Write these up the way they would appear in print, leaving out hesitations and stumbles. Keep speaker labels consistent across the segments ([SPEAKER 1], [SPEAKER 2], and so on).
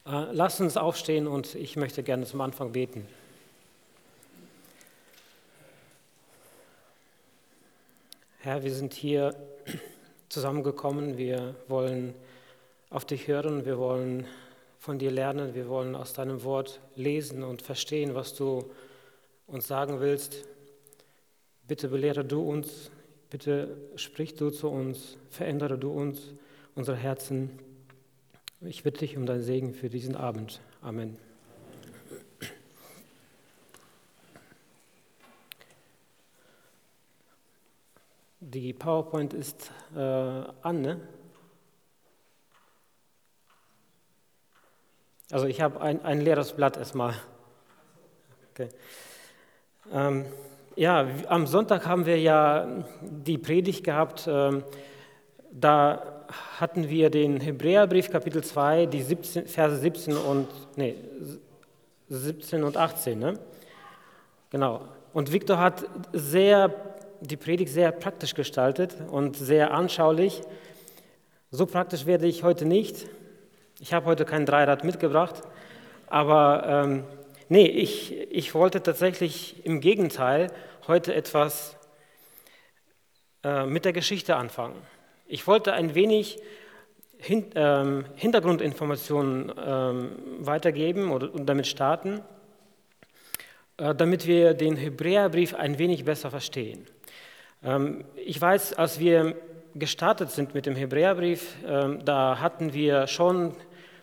[SPEAKER 1] Lasst uns aufstehen und ich möchte gerne zum Anfang beten. Herr, wir sind hier zusammengekommen, wir wollen auf dich hören, wir wollen von dir lernen, wir wollen aus deinem Wort lesen und verstehen, was du uns sagen willst. Bitte belehre du uns, bitte sprich du zu uns, verändere du uns, unsere Herzen. Ich bitte dich um deinen Segen für diesen Abend. Amen. Die PowerPoint ist an, ne? Also ich habe ein leeres Blatt erstmal. Okay. Ja, am Sonntag haben wir ja die Predigt gehabt. Da hatten wir den Hebräerbrief, Kapitel 2, die Verse 17 und 18. Ne? Genau. Und Viktor hat die Predigt sehr praktisch gestaltet und sehr anschaulich. So praktisch werde ich heute nicht. Ich habe heute kein Dreirad mitgebracht. Aber ich wollte tatsächlich im Gegenteil heute etwas mit der Geschichte anfangen. Ich wollte ein wenig Hintergrundinformationen weitergeben und damit starten, damit wir den Hebräerbrief ein wenig besser verstehen. Ich weiß, als wir gestartet sind mit dem Hebräerbrief, da hatten wir schon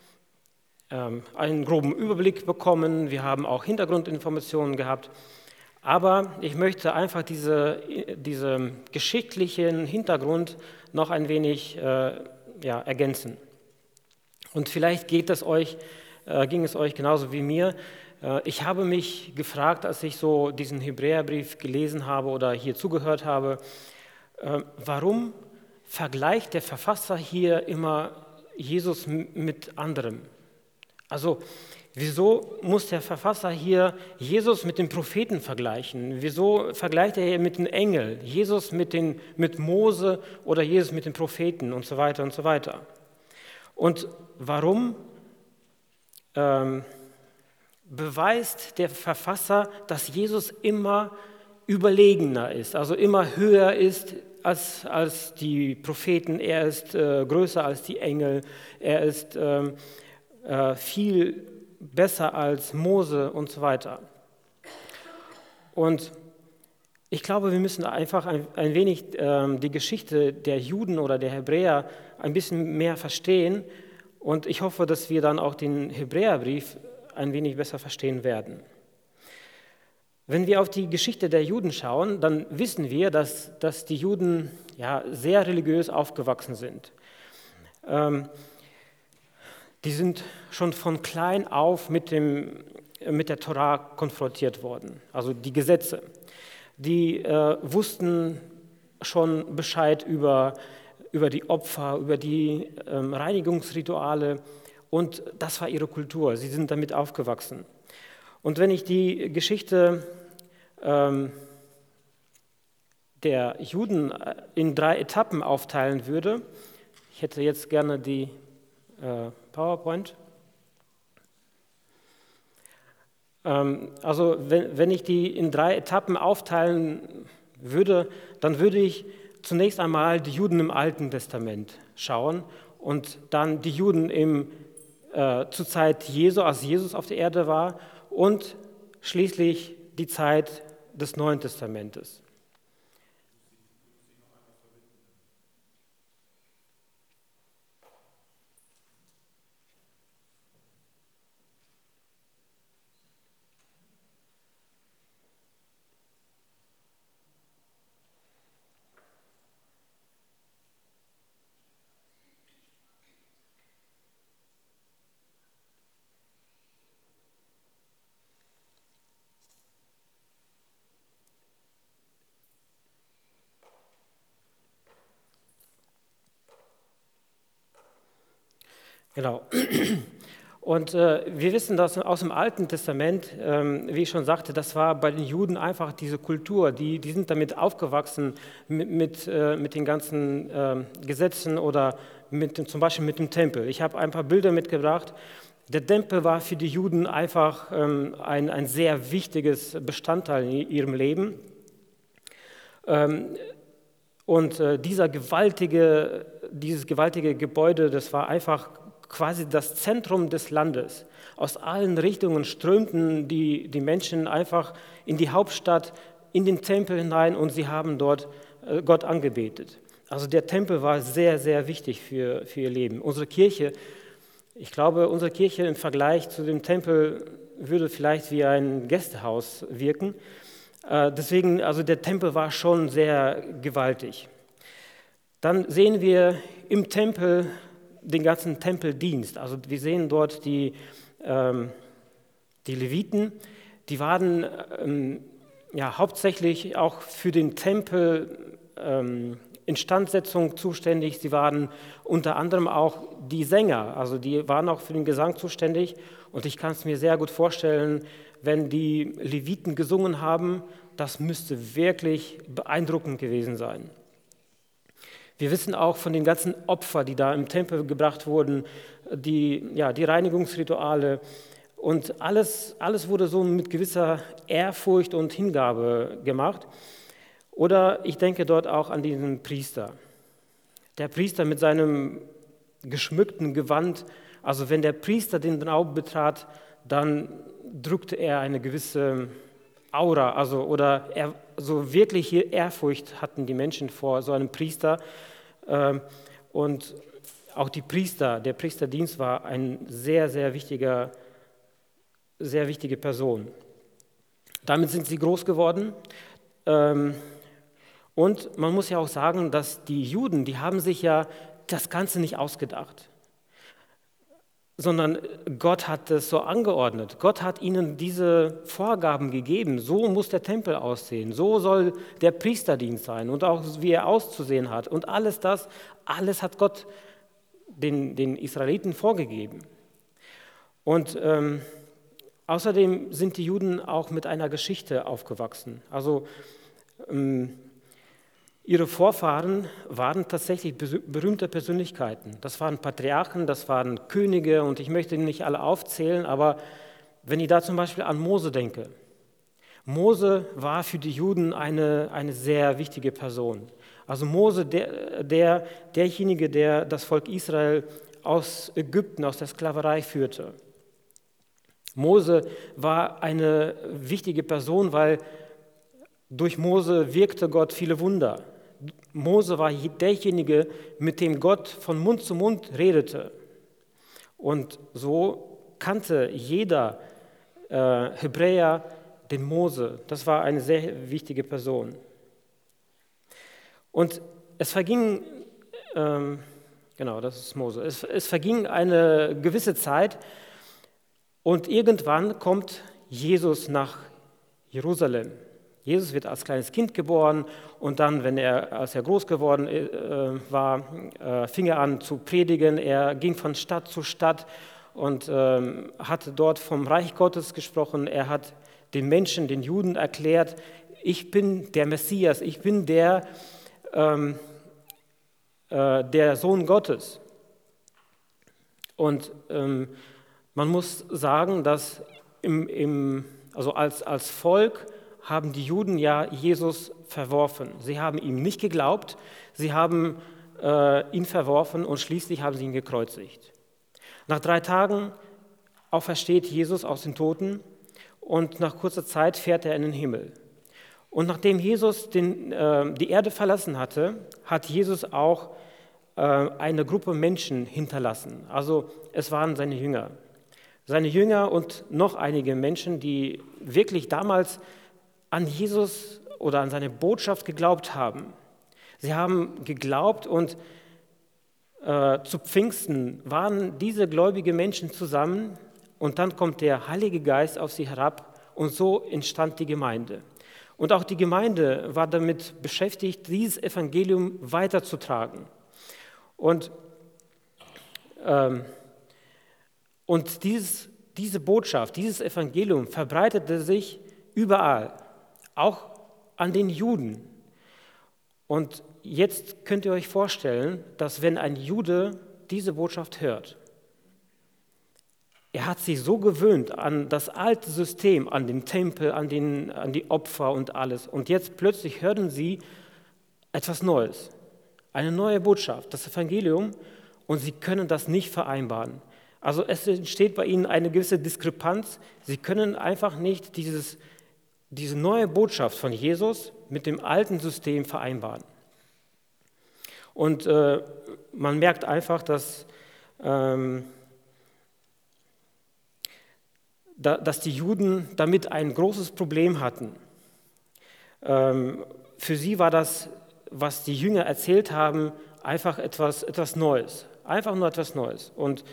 [SPEAKER 1] einen groben Überblick bekommen, wir haben auch Hintergrundinformationen gehabt, aber ich möchte einfach diese geschichtlichen Hintergrund noch ein wenig ergänzen. Und vielleicht ging es euch genauso wie mir. Ich habe mich gefragt, als ich so diesen Hebräerbrief gelesen habe oder hier zugehört habe, warum vergleicht der Verfasser hier immer Jesus mit anderem? Also, wieso muss der Verfasser hier Jesus mit den Propheten vergleichen? Wieso vergleicht er hier mit den Engeln? Jesus mit Mose oder Jesus mit den Propheten und so weiter und so weiter? Und warum beweist der Verfasser, dass Jesus immer überlegener ist, also immer höher ist als die Propheten? Er ist größer als die Engel, er ist viel besser als Mose und so weiter. Und ich glaube, wir müssen einfach ein wenig die Geschichte der Juden oder der Hebräer ein bisschen mehr verstehen und ich hoffe, dass wir dann auch den Hebräerbrief ein wenig besser verstehen werden. Wenn wir auf die Geschichte der Juden schauen, dann wissen wir, dass die Juden sehr religiös aufgewachsen sind. Die sind schon von klein auf mit der Torah konfrontiert worden, also die Gesetze. Die wussten schon Bescheid über die Opfer, über die Reinigungsrituale und das war ihre Kultur. Sie sind damit aufgewachsen. Und wenn ich die Geschichte der Juden in 3 Etappen aufteilen würde, ich hätte jetzt gerne die PowerPoint. Also wenn ich die in 3 Etappen aufteilen würde, dann würde ich zunächst einmal die Juden im Alten Testament schauen und dann die Juden zur Zeit Jesu, als Jesus auf der Erde war und schließlich die Zeit des Neuen Testamentes. Genau. Und wir wissen das aus dem Alten Testament, wie ich schon sagte, das war bei den Juden einfach diese Kultur, die sind damit aufgewachsen mit den ganzen Gesetzen oder zum Beispiel mit dem Tempel. Ich habe ein paar Bilder mitgebracht. Der Tempel war für die Juden einfach ein sehr wichtiges Bestandteil in ihrem Leben. Und dieses gewaltige Gebäude, das war einfach quasi das Zentrum des Landes. Aus allen Richtungen strömten die Menschen einfach in die Hauptstadt, in den Tempel hinein und sie haben dort Gott angebetet. Also der Tempel war sehr, sehr wichtig für ihr Leben. Ich glaube, unsere Kirche im Vergleich zu dem Tempel würde vielleicht wie ein Gästehaus wirken. Deswegen, also der Tempel war schon sehr gewaltig. Dann sehen wir im Tempel den ganzen Tempeldienst. Also wir sehen dort die Leviten, die waren hauptsächlich auch für den Tempel Instandsetzung zuständig. Sie waren unter anderem auch die Sänger, also die waren auch für den Gesang zuständig. Und ich kann es mir sehr gut vorstellen, wenn die Leviten gesungen haben, das müsste wirklich beeindruckend gewesen sein. Wir wissen auch von den ganzen Opfern, die da im Tempel gebracht wurden, die Reinigungsrituale und alles wurde so mit gewisser Ehrfurcht und Hingabe gemacht. Oder ich denke dort auch an diesen Priester. Der Priester mit seinem geschmückten Gewand, also wenn der Priester den Raum betrat, dann drückte er eine gewisse Aura, so wirkliche Ehrfurcht hatten die Menschen vor so einem Priester. Und auch der Priesterdienst war eine sehr, sehr wichtige Person. Damit sind sie groß geworden. Und man muss ja auch sagen, dass die Juden, die haben sich ja das Ganze nicht ausgedacht, sondern Gott hat es so angeordnet. Gott hat ihnen diese Vorgaben gegeben. So muss der Tempel aussehen, so soll der Priesterdienst sein und auch wie er auszusehen hat. Und alles hat Gott den Israeliten vorgegeben. Und außerdem sind die Juden auch mit einer Geschichte aufgewachsen. Also ihre Vorfahren waren tatsächlich berühmte Persönlichkeiten. Das waren Patriarchen, das waren Könige und ich möchte nicht alle aufzählen, aber wenn ich da zum Beispiel an Mose denke. Mose war für die Juden eine sehr wichtige Person. Also Mose, derjenige, der das Volk Israel aus Ägypten, aus der Sklaverei führte. Mose war eine wichtige Person, weil durch Mose wirkte Gott viele Wunder. Mose war derjenige, mit dem Gott von Mund zu Mund redete. Und so kannte jeder Hebräer den Mose. Das war eine sehr wichtige Person. Und es verging, das ist Mose, es verging eine gewisse Zeit und irgendwann kommt Jesus nach Jerusalem. Jesus wird als kleines Kind geboren und dann, als er groß geworden war, fing er an zu predigen. Er ging von Stadt zu Stadt und hat dort vom Reich Gottes gesprochen. Er hat den Menschen, den Juden erklärt, ich bin der Messias, ich bin der Sohn Gottes. Und man muss sagen, dass als Volk haben die Juden ja Jesus verworfen. Sie haben ihm nicht geglaubt, sie haben ihn verworfen und schließlich haben sie ihn gekreuzigt. Nach 3 Tagen aufersteht Jesus aus den Toten und nach kurzer Zeit fährt er in den Himmel. Und nachdem Jesus die Erde verlassen hatte, hat Jesus auch eine Gruppe Menschen hinterlassen. Also es waren seine Jünger. Seine Jünger und noch einige Menschen, die wirklich damals an Jesus oder an seine Botschaft geglaubt haben. Sie haben geglaubt und zu Pfingsten waren diese gläubigen Menschen zusammen und dann kommt der Heilige Geist auf sie herab und so entstand die Gemeinde. Und auch die Gemeinde war damit beschäftigt, dieses Evangelium weiterzutragen. Und diese Botschaft, dieses Evangelium verbreitete sich überall, auch an den Juden. Und jetzt könnt ihr euch vorstellen, dass wenn ein Jude diese Botschaft hört, Er hat sich so gewöhnt an das alte System, an den Tempel, an die Opfer und alles. Und jetzt plötzlich hören sie etwas Neues, eine neue Botschaft, das Evangelium, und sie können das nicht vereinbaren. Also es entsteht bei ihnen eine gewisse Diskrepanz. Sie können einfach nicht diese neue Botschaft von Jesus mit dem alten System vereinbaren. Und man merkt einfach, dass die Juden damit ein großes Problem hatten. Für sie war das, was die Jünger erzählt haben, einfach etwas Neues. Einfach nur etwas Neues. Und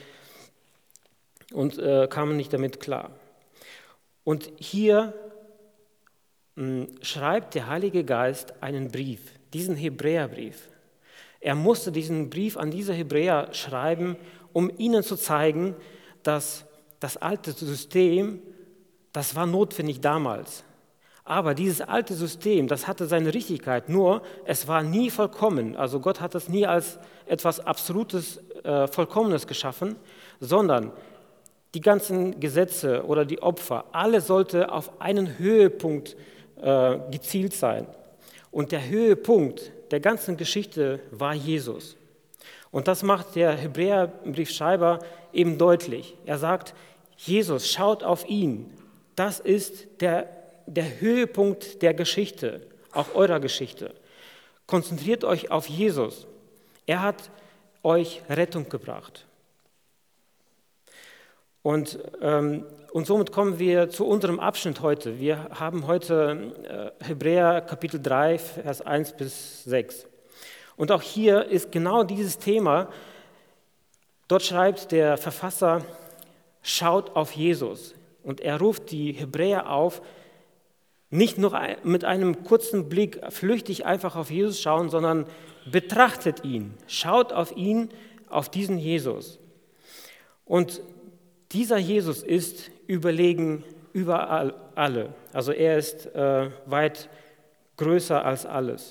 [SPEAKER 1] kamen nicht damit klar. Und hier schreibt der Heilige Geist einen Brief, diesen Hebräerbrief. Er musste diesen Brief an diese Hebräer schreiben, um ihnen zu zeigen, dass das alte System, das war notwendig damals. Aber dieses alte System, das hatte seine Richtigkeit, nur es war nie vollkommen. Also Gott hat es nie als etwas Absolutes, Vollkommenes geschaffen, sondern die ganzen Gesetze oder die Opfer, alles sollte auf einen Höhepunkt gezielt sein. Und der Höhepunkt der ganzen Geschichte war Jesus. Und das macht der Hebräerbriefschreiber eben deutlich. Er sagt, Jesus, schaut auf ihn. Das ist der Höhepunkt der Geschichte, auch eurer Geschichte. Konzentriert euch auf Jesus. Er hat euch Rettung gebracht. Und somit kommen wir zu unserem Abschnitt heute. Wir haben heute Hebräer Kapitel 3, Vers 1 bis 6. Und auch hier ist genau dieses Thema. Dort schreibt der Verfasser, schaut auf Jesus. Und er ruft die Hebräer auf, nicht nur mit einem kurzen Blick flüchtig einfach auf Jesus schauen, sondern betrachtet ihn. Schaut auf ihn, auf diesen Jesus. Und dieser Jesus ist überlegen über alle. Also er ist weit größer als alles.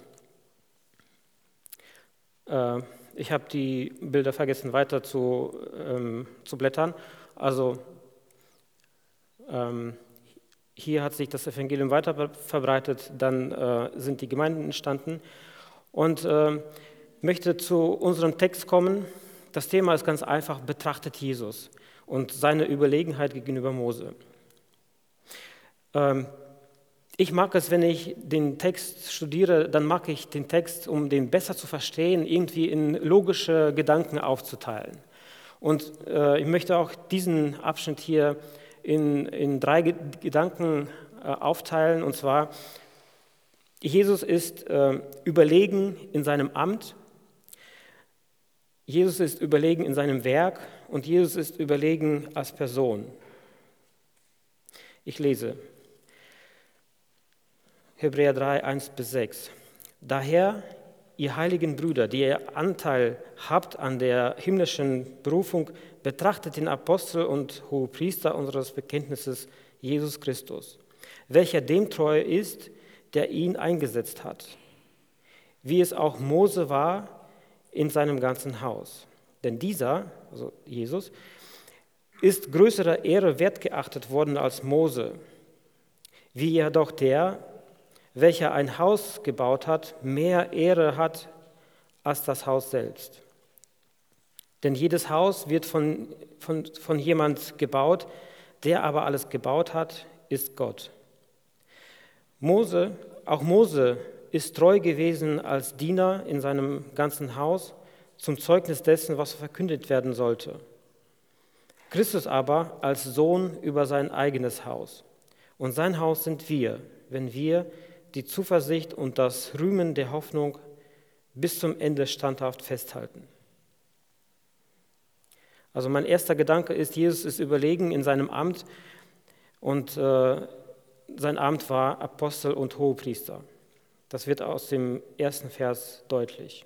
[SPEAKER 1] Ich habe die Bilder vergessen, weiter zu blättern. Also hier hat sich das Evangelium weiter verbreitet, dann sind die Gemeinden entstanden. Und ich möchte zu unserem Text kommen. Das Thema ist ganz einfach, betrachtet Jesus und seine Überlegenheit gegenüber Mose. Ich mag es, wenn ich den Text studiere, dann mag ich den Text, um den besser zu verstehen, irgendwie in logische Gedanken aufzuteilen. Und ich möchte auch diesen Abschnitt hier in 3 Gedanken aufteilen. Und zwar, Jesus ist überlegen in seinem Amt, Jesus ist überlegen in seinem Werk und Jesus ist überlegen als Person. Ich lese Hebräer 3, 1 bis 6. Daher, ihr heiligen Brüder, die ihr Anteil habt an der himmlischen Berufung, betrachtet den Apostel und Hohepriester unseres Bekenntnisses, Jesus Christus, welcher dem treu ist, der ihn eingesetzt hat, wie es auch Mose war in seinem ganzen Haus. Denn dieser, also Jesus, ist größerer Ehre wertgeachtet worden als Mose, wie jedoch der, welcher ein Haus gebaut hat, mehr Ehre hat als das Haus selbst. Denn jedes Haus wird von jemand gebaut, der aber alles gebaut hat, ist Gott. Auch Mose ist treu gewesen als Diener in seinem ganzen Haus zum Zeugnis dessen, was verkündet werden sollte. Christus aber als Sohn über sein eigenes Haus. Und sein Haus sind wir, wenn wir die Zuversicht und das Rühmen der Hoffnung bis zum Ende standhaft festhalten. Also mein erster Gedanke ist, Jesus ist überlegen in seinem Amt und sein Amt war Apostel und Hohepriester. Das wird aus dem ersten Vers deutlich.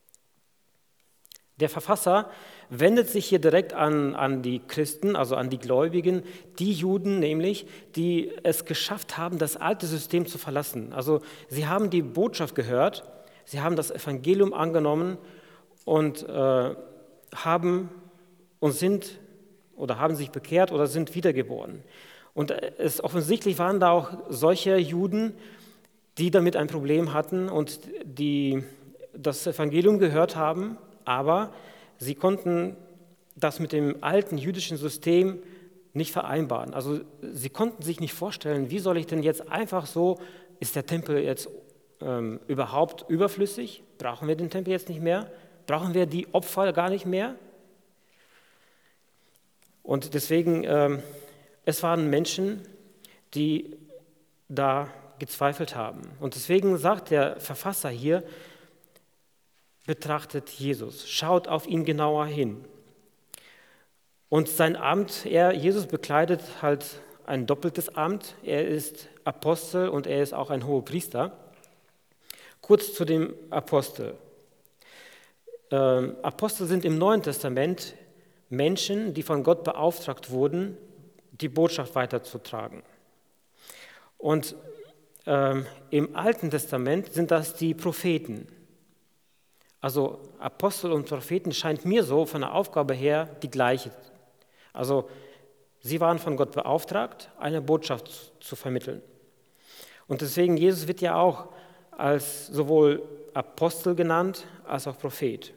[SPEAKER 1] Der Verfasser wendet sich hier direkt an die Christen, also an die Gläubigen, die Juden nämlich, die es geschafft haben, das alte System zu verlassen. Also sie haben die Botschaft gehört, sie haben das Evangelium angenommen und sind oder haben sich bekehrt oder sind wiedergeboren. Und offensichtlich waren da auch solche Juden, die damit ein Problem hatten und die das Evangelium gehört haben, aber sie konnten das mit dem alten jüdischen System nicht vereinbaren. Also sie konnten sich nicht vorstellen, wie soll ich denn jetzt einfach so, ist der Tempel jetzt überhaupt überflüssig? Brauchen wir den Tempel jetzt nicht mehr? Brauchen wir die Opfer gar nicht mehr? Und deswegen, es waren Menschen, die da gezweifelt haben. Und deswegen sagt der Verfasser hier, betrachtet Jesus, schaut auf ihn genauer hin. Und sein Amt, Jesus bekleidet halt ein doppeltes Amt. Er ist Apostel und er ist auch ein Hohepriester. Kurz zu dem Apostel. Apostel sind im Neuen Testament Menschen, die von Gott beauftragt wurden, die Botschaft weiterzutragen. Und im Alten Testament sind das die Propheten. Also Apostel und Propheten scheint mir so von der Aufgabe her die gleiche. Also sie waren von Gott beauftragt, eine Botschaft zu vermitteln. Und deswegen, Jesus wird ja auch als sowohl Apostel genannt, als auch Prophet.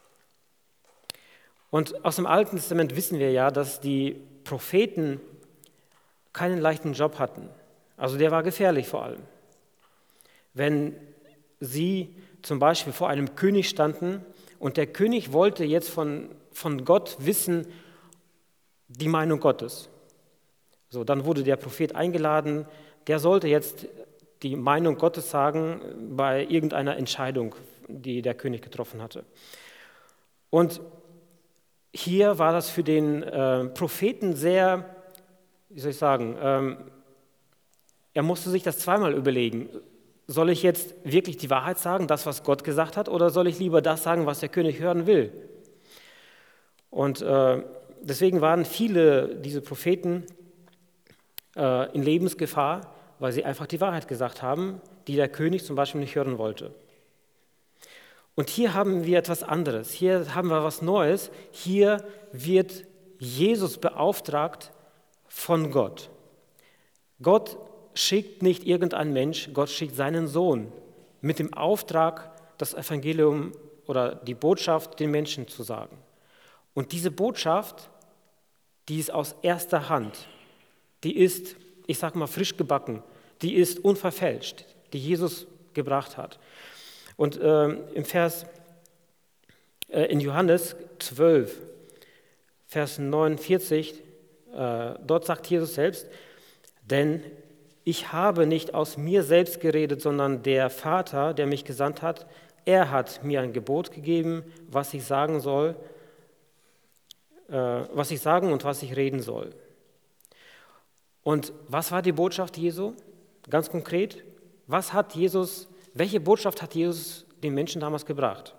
[SPEAKER 1] Und aus dem Alten Testament wissen wir ja, dass die Propheten keinen leichten Job hatten. Also der war gefährlich vor allem. Wenn sie zum Beispiel vor einem König standen und der König wollte jetzt von Gott wissen, die Meinung Gottes. So, dann wurde der Prophet eingeladen, der sollte jetzt die Meinung Gottes sagen bei irgendeiner Entscheidung, die der König getroffen hatte. Und hier war das für den Propheten sehr, wie soll ich sagen, er musste sich das zweimal überlegen. Soll ich jetzt wirklich die Wahrheit sagen, das, was Gott gesagt hat, oder soll ich lieber das sagen, was der König hören will? Und deswegen waren viele dieser Propheten in Lebensgefahr, weil sie einfach die Wahrheit gesagt haben, die der König zum Beispiel nicht hören wollte. Und hier haben wir etwas anderes, hier haben wir was Neues, hier wird Jesus beauftragt von Gott. Gott schickt nicht irgendein Mensch, Gott schickt seinen Sohn mit dem Auftrag, das Evangelium oder die Botschaft den Menschen zu sagen. Und diese Botschaft, die ist aus erster Hand, die ist, ich sage mal, frisch gebacken, die ist unverfälscht, die Jesus gebracht hat. Und in Johannes 12, Vers 49, dort sagt Jesus selbst, denn ich habe nicht aus mir selbst geredet, sondern der Vater, der mich gesandt hat, er hat mir ein Gebot gegeben, was ich sagen soll, was ich sagen und was ich reden soll. Und was war die Botschaft Jesu? Ganz konkret, welche Botschaft hat Jesus den Menschen damals gebracht?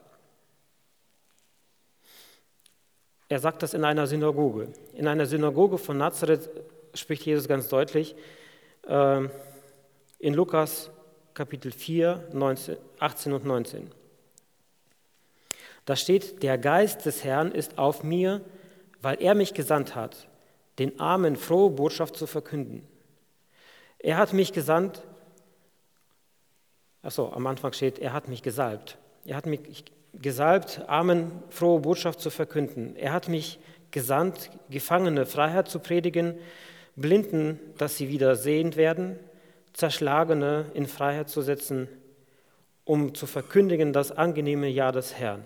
[SPEAKER 1] Er sagt das in einer Synagoge. In einer Synagoge von Nazareth spricht Jesus ganz deutlich, in Lukas Kapitel 4, 18 und 19. Da steht, der Geist des Herrn ist auf mir, weil er mich gesandt hat, den Armen frohe Botschaft zu verkünden. Er hat mich gesandt, am Anfang steht, er hat mich gesalbt. Er hat mich gesalbt, Armen frohe Botschaft zu verkünden. Er hat mich gesandt, Gefangene Freiheit zu predigen, Blinden, dass sie wieder sehend werden, Zerschlagene in Freiheit zu setzen, um zu verkündigen das angenehme Jahr des Herrn.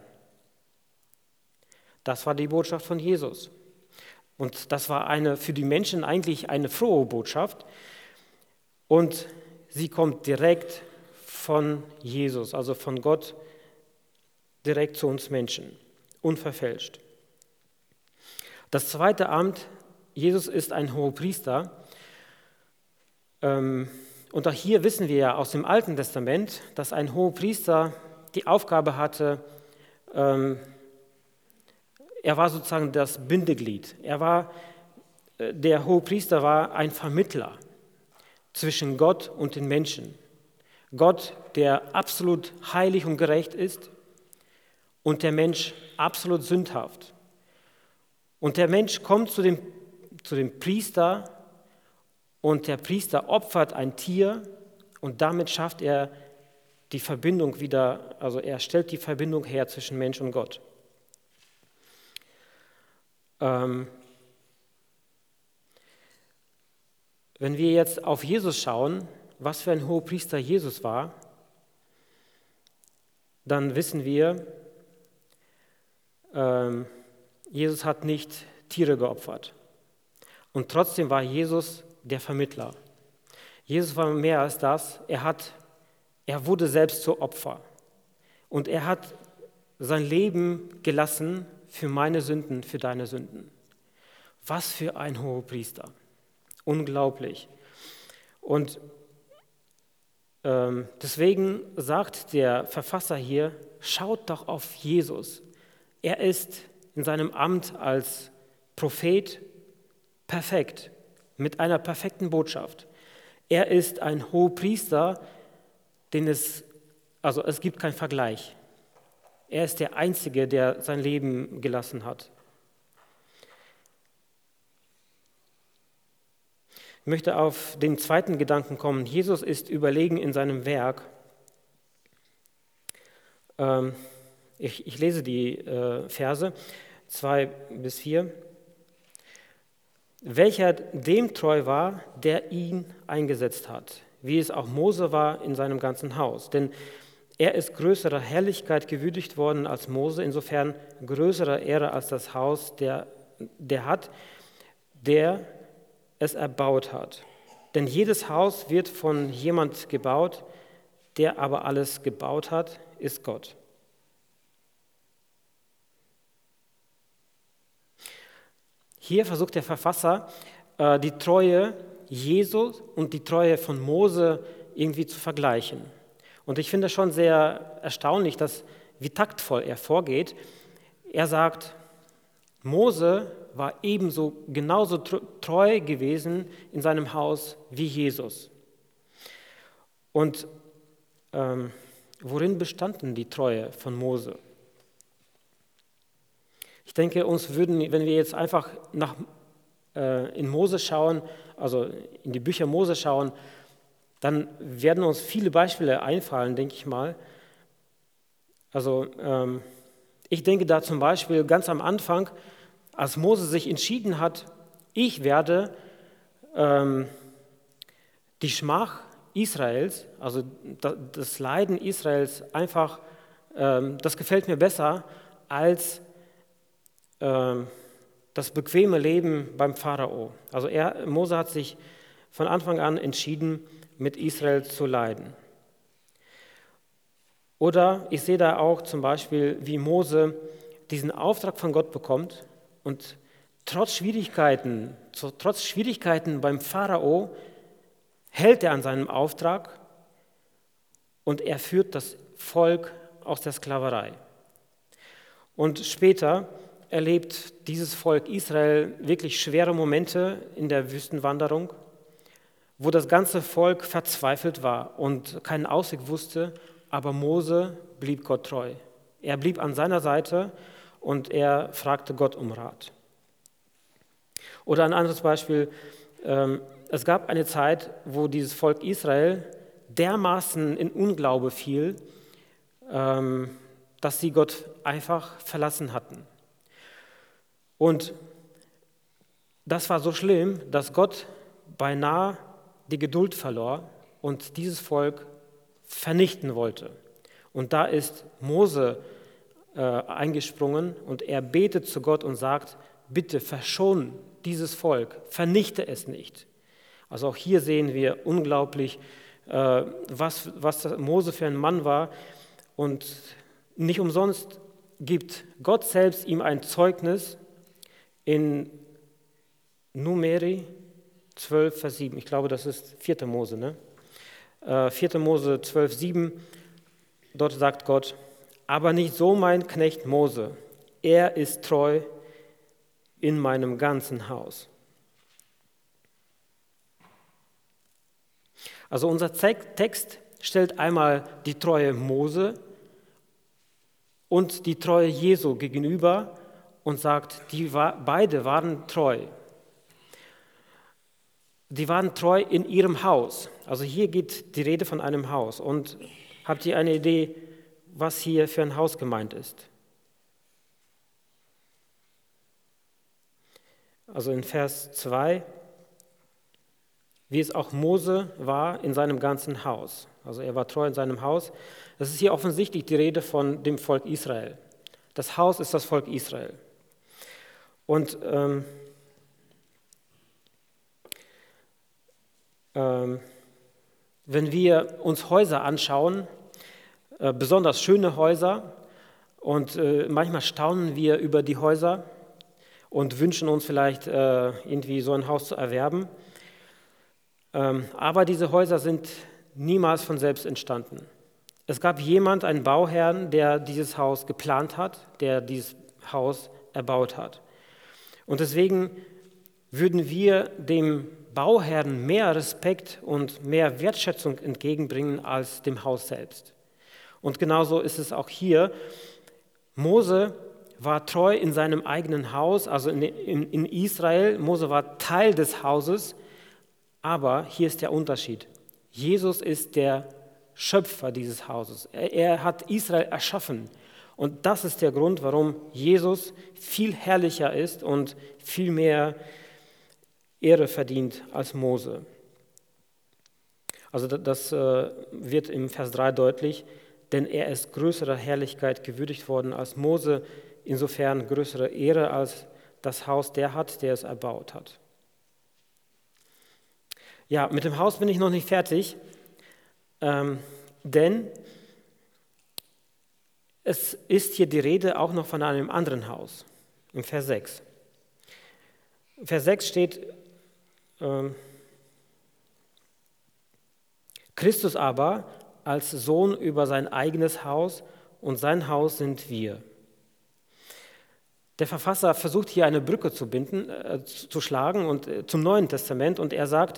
[SPEAKER 1] Das war die Botschaft von Jesus. Und das war für die Menschen eigentlich eine frohe Botschaft. Und sie kommt direkt von Jesus, also von Gott, direkt zu uns Menschen, unverfälscht. Das zweite Amt, Jesus ist ein Hohepriester. Und auch hier wissen wir ja aus dem Alten Testament, dass ein Hohepriester die Aufgabe hatte, er war sozusagen das Bindeglied. Der Hohepriester war ein Vermittler zwischen Gott und den Menschen. Gott, der absolut heilig und gerecht ist, und der Mensch absolut sündhaft. Und der Mensch kommt zu dem Priester und der Priester opfert ein Tier und damit schafft er die Verbindung wieder, also er stellt die Verbindung her zwischen Mensch und Gott. Wenn wir jetzt auf Jesus schauen, was für ein Hohepriester Jesus war, dann wissen wir, Jesus hat nicht Tiere geopfert. Und trotzdem war Jesus der Vermittler. Jesus war mehr als das. Er wurde selbst zu Opfer. Und er hat sein Leben gelassen für meine Sünden, für deine Sünden. Was für ein Hohepriester. Unglaublich. Und deswegen sagt der Verfasser hier, schaut doch auf Jesus. Er ist in seinem Amt als Prophet perfekt, mit einer perfekten Botschaft. Er ist ein Hohepriester, es gibt keinen Vergleich. Er ist der Einzige, der sein Leben gelassen hat. Ich möchte auf den zweiten Gedanken kommen. Jesus ist überlegen in seinem Werk. Ich lese die Verse 2-4. Welcher dem treu war, der ihn eingesetzt hat, wie es auch Mose war in seinem ganzen Haus. Denn er ist größerer Herrlichkeit gewürdigt worden als Mose, insofern größerer Ehre als das Haus, der es erbaut hat. Denn jedes Haus wird von jemand gebaut, der aber alles gebaut hat, ist Gott. Hier versucht der Verfasser, die Treue Jesu und die Treue von Mose irgendwie zu vergleichen. Und ich finde es schon sehr erstaunlich, wie taktvoll er vorgeht. Er sagt, Mose war genauso treu gewesen in seinem Haus wie Jesus. Und worin bestand denn die Treue von Mose? Ich denke, wenn wir jetzt einfach in Mose schauen, also in die Bücher Mose schauen, dann werden uns viele Beispiele einfallen, denke ich mal. Also ich denke da zum Beispiel ganz am Anfang, als Mose sich entschieden hat, ich werde die Schmach Israels, also das Leiden Israels einfach, das gefällt mir besser als das bequeme Leben beim Pharao. Also Mose hat sich von Anfang an entschieden, mit Israel zu leiden. Oder ich sehe da auch zum Beispiel, wie Mose diesen Auftrag von Gott bekommt und trotz Schwierigkeiten beim Pharao hält er an seinem Auftrag und er führt das Volk aus der Sklaverei. Und später erlebt dieses Volk Israel wirklich schwere Momente in der Wüstenwanderung, wo das ganze Volk verzweifelt war und keinen Ausweg wusste, aber Mose blieb Gott treu. Er blieb an seiner Seite und er fragte Gott um Rat. Oder ein anderes Beispiel, es gab eine Zeit, wo dieses Volk Israel dermaßen in Unglaube fiel, dass sie Gott einfach verlassen hatten. Und das war so schlimm, dass Gott beinahe die Geduld verlor und dieses Volk vernichten wollte. Und da ist Mose eingesprungen und er betet zu Gott und sagt, bitte verschon dieses Volk, vernichte es nicht. Also auch hier sehen wir unglaublich, was Mose für ein Mann war. Und nicht umsonst gibt Gott selbst ihm ein Zeugnis in Numeri 12, Vers 7. Ich glaube, das ist 4. Mose, ne? 4. Mose 12, 7. Dort sagt Gott, aber nicht so mein Knecht Mose. Er ist treu in meinem ganzen Haus. Also unser Text stellt einmal die Treue Mose und die Treue Jesu gegenüber und sagt, beide waren treu. Die waren treu in ihrem Haus. Also hier geht die Rede von einem Haus. Und habt ihr eine Idee, was hier für ein Haus gemeint ist? Also in Vers 2, wie es auch Mose war in seinem ganzen Haus. Also er war treu in seinem Haus. Das ist hier offensichtlich die Rede von dem Volk Israel. Das Haus ist das Volk Israel. Und wenn wir uns Häuser anschauen, besonders schöne Häuser, und manchmal staunen wir über die Häuser und wünschen uns vielleicht irgendwie so ein Haus zu erwerben, aber diese Häuser sind niemals von selbst entstanden. Es gab einen Bauherrn, der dieses Haus geplant hat, der dieses Haus erbaut hat. Und deswegen würden wir dem Bauherrn mehr Respekt und mehr Wertschätzung entgegenbringen als dem Haus selbst. Und genauso ist es auch hier. Mose war treu in seinem eigenen Haus, also in Israel. Mose war Teil des Hauses, aber hier ist der Unterschied. Jesus ist der Schöpfer dieses Hauses. Er hat Israel erschaffen. Und das ist der Grund, warum Jesus viel herrlicher ist und viel mehr Ehre verdient als Mose. Also das wird im Vers 3 deutlich, denn er ist größerer Herrlichkeit gewürdigt worden als Mose, insofern größere Ehre als das Haus der hat, der es erbaut hat. Ja, mit dem Haus bin ich noch nicht fertig, denn es ist hier die Rede auch noch von einem anderen Haus, im Vers 6. Im Vers 6 steht, Christus aber als Sohn über sein eigenes Haus und sein Haus sind wir. Der Verfasser versucht hier eine Brücke zu schlagen und zum Neuen Testament, und er sagt,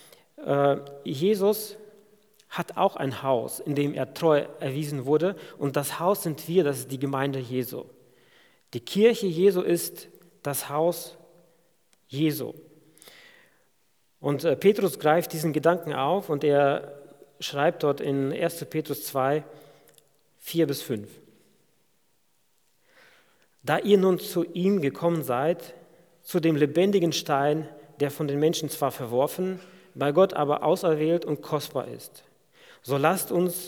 [SPEAKER 1] Jesus hat auch ein Haus, in dem er treu erwiesen wurde, und das Haus sind wir, das ist die Gemeinde Jesu. Die Kirche Jesu ist das Haus Jesu. Und Petrus greift diesen Gedanken auf und er schreibt dort in 1. Petrus 2, 4-5. Da ihr nun zu ihm gekommen seid, zu dem lebendigen Stein, der von den Menschen zwar verworfen, bei Gott aber auserwählt und kostbar ist, so lasst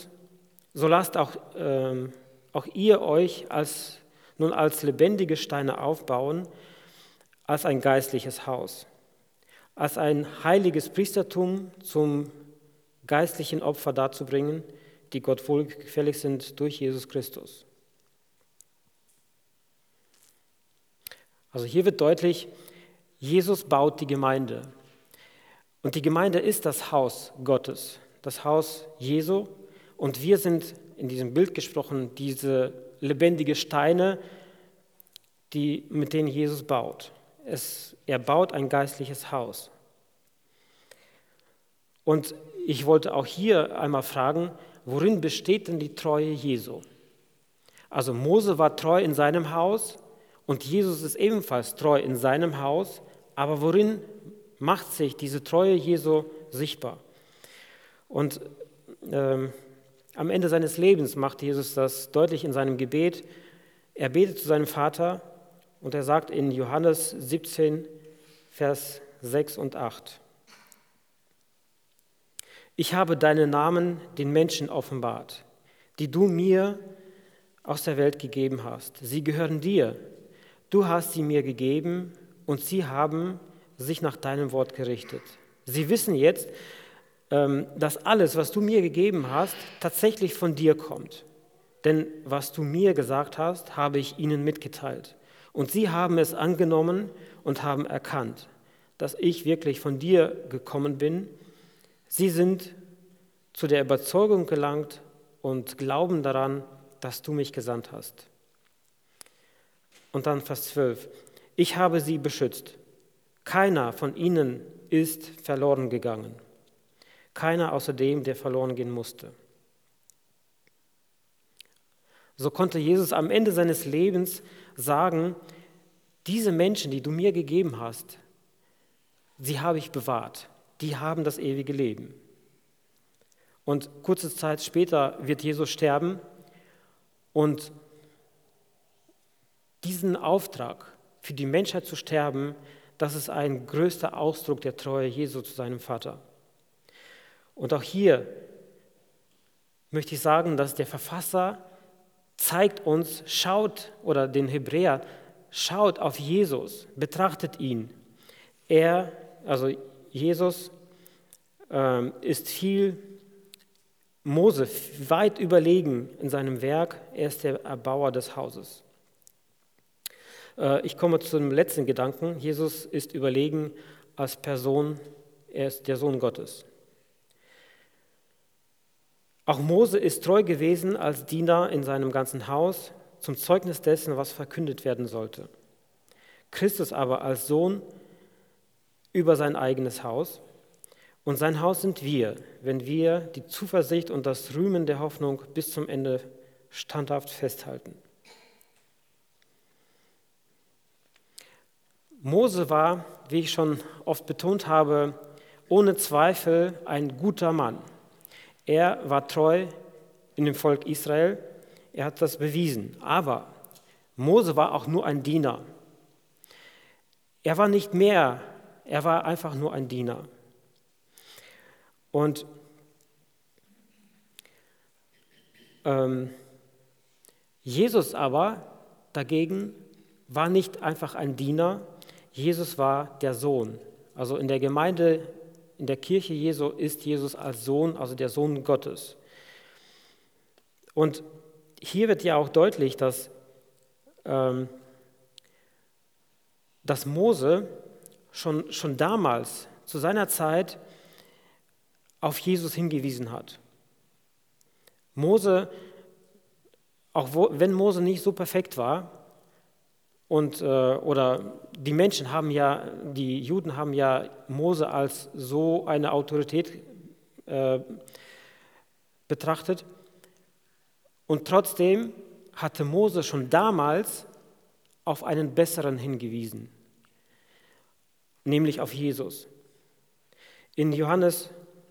[SPEAKER 1] auch ihr euch als lebendige Steine aufbauen, als ein geistliches Haus, als ein heiliges Priestertum zum geistlichen Opfer darzubringen, die Gott wohlgefällig sind durch Jesus Christus. Also hier wird deutlich, Jesus baut die Gemeinde. Und die Gemeinde ist das Haus Gottes, das Haus Jesu. Und wir sind, in diesem Bild gesprochen, diese lebendige Steine, mit denen Jesus baut. Er baut ein geistliches Haus. Und ich wollte auch hier einmal fragen, worin besteht denn die Treue Jesu? Also Mose war treu in seinem Haus und Jesus ist ebenfalls treu in seinem Haus, aber worin macht sich diese Treue Jesu sichtbar? Und am Ende seines Lebens macht Jesus das deutlich in seinem Gebet. Er betet zu seinem Vater und er sagt in Johannes 17, Vers 6 und 8, ich habe deinen Namen den Menschen offenbart, die du mir aus der Welt gegeben hast. Sie gehören dir. Du hast sie mir gegeben und sie haben sich nach deinem Wort gerichtet. Sie wissen jetzt, dass alles, was du mir gegeben hast, tatsächlich von dir kommt. Denn was du mir gesagt hast, habe ich ihnen mitgeteilt. Und sie haben es angenommen und haben erkannt, dass ich wirklich von dir gekommen bin. Sie sind zu der Überzeugung gelangt und glauben daran, dass du mich gesandt hast. Und dann Vers 12. Ich habe sie beschützt. Keiner von ihnen ist verloren gegangen. Keiner außer dem, der verloren gehen musste. So konnte Jesus am Ende seines Lebens sagen, diese Menschen, die du mir gegeben hast, sie habe ich bewahrt. Die haben das ewige Leben. Und kurze Zeit später wird Jesus sterben und diesen Auftrag, für die Menschheit zu sterben, das ist ein größter Ausdruck der Treue Jesu zu seinem Vater. Und auch hier möchte ich sagen, dass der Verfasser zeigt uns, oder den Hebräer, schaut auf Jesus, betrachtet ihn. Jesus, ist Mose weit überlegen in seinem Werk. Er ist der Erbauer des Hauses. Ich komme zu dem letzten Gedanken. Jesus ist überlegen als Person, er ist der Sohn Gottes. Auch Mose ist treu gewesen als Diener in seinem ganzen Haus, zum Zeugnis dessen, was verkündet werden sollte. Christus aber als Sohn über sein eigenes Haus. Und sein Haus sind wir, wenn wir die Zuversicht und das Rühmen der Hoffnung bis zum Ende standhaft festhalten. Mose war, wie ich schon oft betont habe, ohne Zweifel ein guter Mann. Er war treu in dem Volk Israel, er hat das bewiesen. Aber Mose war auch nur ein Diener. Er war nicht mehr, er war einfach nur ein Diener. Und Jesus aber dagegen war nicht einfach ein Diener, Jesus war der Sohn. Also in der Gemeinde, in der Kirche Jesu ist Jesus als Sohn, also der Sohn Gottes. Und hier wird ja auch deutlich, dass Mose schon damals, zu seiner Zeit, auf Jesus hingewiesen hat. Wenn Mose nicht so perfekt war, oder die Juden haben ja Mose als so eine Autorität betrachtet, und trotzdem hatte Mose schon damals auf einen Besseren hingewiesen, nämlich auf Jesus. In Johannes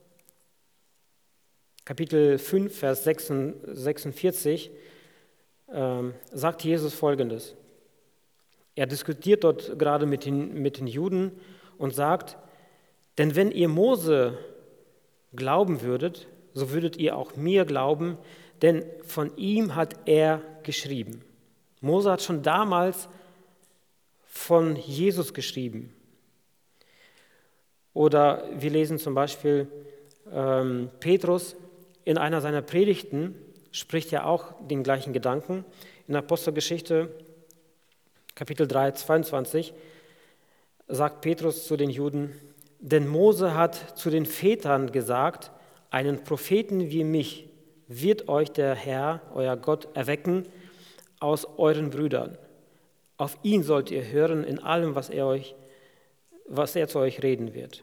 [SPEAKER 1] Kapitel 5, Vers 46 sagt Jesus Folgendes. Er diskutiert dort gerade mit den Juden und sagt, denn wenn ihr Mose glauben würdet, so würdet ihr auch mir glauben, denn von ihm hat er geschrieben. Mose hat schon damals von Jesus geschrieben. Oder wir lesen zum Beispiel Petrus in einer seiner Predigten, spricht ja auch den gleichen Gedanken. In Apostelgeschichte Kapitel 3, 22 sagt Petrus zu den Juden, denn Mose hat zu den Vätern gesagt, einen Propheten wie mich wird euch der Herr, euer Gott, erwecken aus euren Brüdern. Auf ihn sollt ihr hören in allem, was er zu euch reden wird.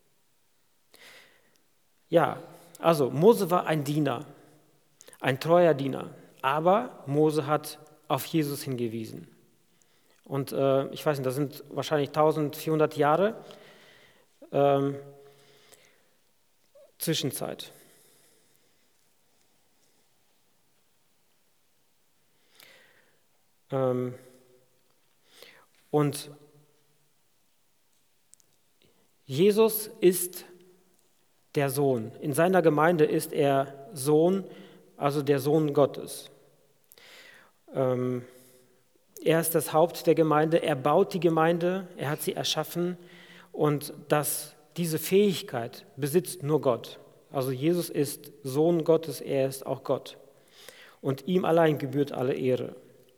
[SPEAKER 1] Ja, also Mose war ein Diener, ein treuer Diener, aber Mose hat auf Jesus hingewiesen. Und ich weiß nicht, das sind wahrscheinlich 1400 Jahre Zwischenzeit. Und Jesus ist der Sohn. In seiner Gemeinde ist er Sohn, also der Sohn Gottes. Er ist das Haupt der Gemeinde, er baut die Gemeinde, er hat sie erschaffen und diese Fähigkeit besitzt nur Gott. Also Jesus ist Sohn Gottes, er ist auch Gott. Und ihm allein gebührt alle Ehre.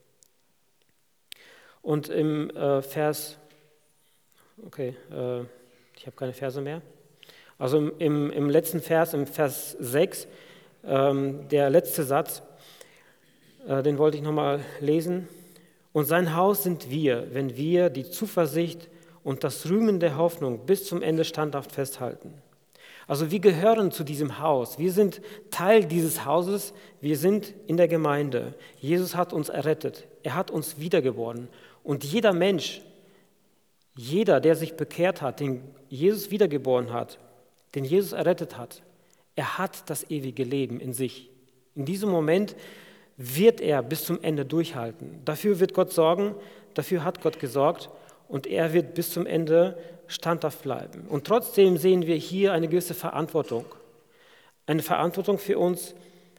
[SPEAKER 1] Und im ich habe keine Verse mehr. Also im letzten Vers, im Vers 6, der letzte Satz, den wollte ich nochmal lesen. Und sein Haus sind wir, wenn wir die Zuversicht und das Rühmen der Hoffnung bis zum Ende standhaft festhalten. Also wir gehören zu diesem Haus, wir sind Teil dieses Hauses, wir sind in der Gemeinde. Jesus hat uns errettet, er hat uns wiedergeboren Und jeder Mensch, jeder, der sich bekehrt hat, den Jesus wiedergeboren hat, den Jesus errettet hat, er hat das ewige Leben in sich. In diesem Moment wird er bis zum Ende durchhalten. Dafür wird Gott sorgen, dafür hat Gott gesorgt und er wird bis zum Ende standhaft bleiben. Und trotzdem sehen wir hier eine gewisse Verantwortung. Eine Verantwortung für uns,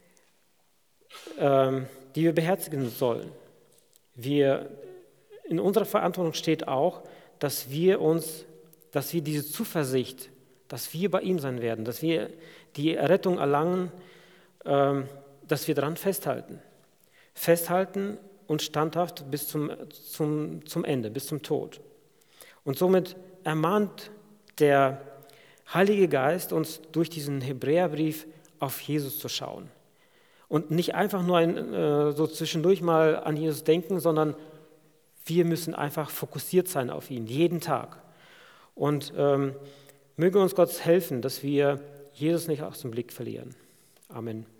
[SPEAKER 1] die wir beherzigen sollen. In unserer Verantwortung steht auch, dass wir diese Zuversicht, dass wir bei ihm sein werden, dass wir die Errettung erlangen, dass wir daran festhalten. Festhalten und standhaft bis zum Ende, bis zum Tod. Und somit ermahnt der Heilige Geist uns durch diesen Hebräerbrief auf Jesus zu schauen. Und nicht einfach nur so zwischendurch mal an Jesus denken, sondern wir müssen einfach fokussiert sein auf ihn, jeden Tag. Und möge uns Gott helfen, dass wir Jesus nicht aus dem Blick verlieren. Amen.